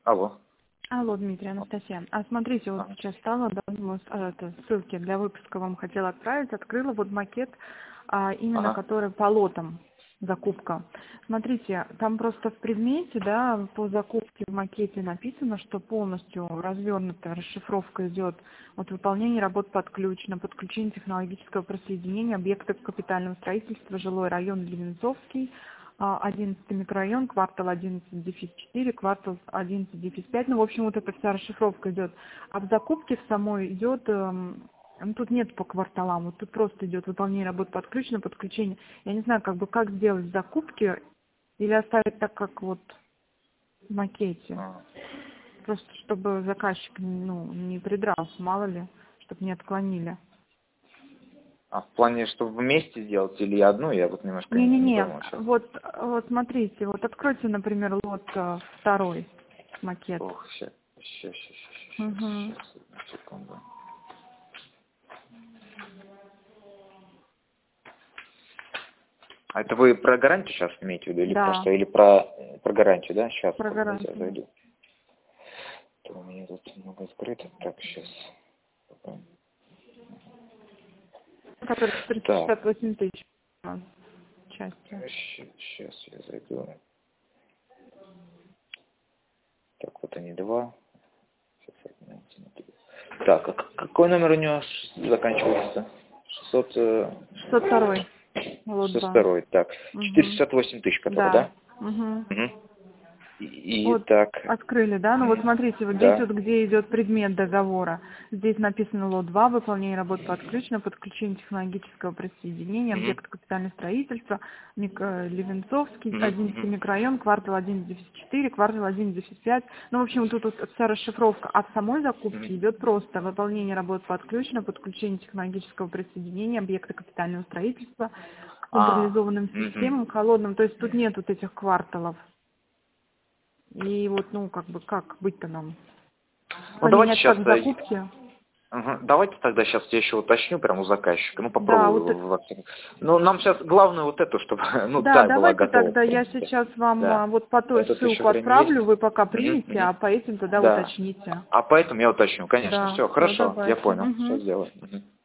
Алло. Алло, Дмитрий, Анастасия. А смотрите, вот сейчас стала, да, думаю, ссылки для выпуска вам хотела отправить, открыла вот макет, именно Ага. который по лотам закупка. Смотрите, там просто в предмете, да, по закупке в макете написано, что полностью развернутая расшифровка идет от выполнения работ под ключ, на подключение технологического присоединения объектов капитального строительства, жилой район Левенцовский, 11 микрорайон, квартал 11-4, квартал 11-5. Ну, в общем, вот эта вся расшифровка идет. А в закупке в самой идет, ну, тут нет по кварталам, вот тут просто идет выполнение работ под ключ, на подключение. Я не знаю, как сделать в закупке или оставить так, как вот в макете. А Просто чтобы заказчик, ну, не придрался, мало ли, чтобы не отклонили. в плане, чтобы вместе сделать или одну, я вот немножко не Не-не-не, пойму сейчас. вот смотрите, вот откройте, например, лот второй макет. Ох, сейчас, Угу. одну секунду. А это вы про гарантию сейчас имеете в виду или про Да, что? Или про гарантию, да? Сейчас, про подождите, я гарантию. зайду. То у меня тут много открыто. Так, сейчас. Который Так, 368 тысяч части. сейчас я зайду. Так, вот они два. Сейчас, так, а какой номер у него заканчивается? 600, 602 лот 2. 602, так. Угу. 468 тысяч, который, Да. да? Угу. Угу. И Вот так, открыли, да? Ну вот смотрите, вот здесь да. вот где идет предмет договора. Здесь написано лот 2, выполнение работ под ключ, на подключение технологического присоединения, Угу. объект капитального строительства, Левенцовский, Угу. 11 микрорайон, квартал 11-4, квартал 11-5. Ну, в общем, тут вот вся расшифровка от самой закупки идет просто выполнение работ под ключ, на подключение технологического присоединения, объекта капитального строительства к централизованным Угу. системам, холодным. То есть тут нет вот этих кварталов. И вот, ну, как бы, как быть-то нам? Ну давайте Поменять сейчас, как закупки? давайте тогда сейчас я еще уточню прямо у заказчика, ну Да, попробую. вот, Ну нам сейчас главное вот это, чтобы, ну да, та была давайте готова, тогда в я принципе. сейчас вам Да. вот по той Это еще ссылку время есть. отправлю, вы пока Угу. примете, Угу. а по этим тогда Да. уточните. А поэтому я уточню, конечно. Да, Все, все, хорошо, я давайте. понял. Все Мгм. сделаю. Мгм.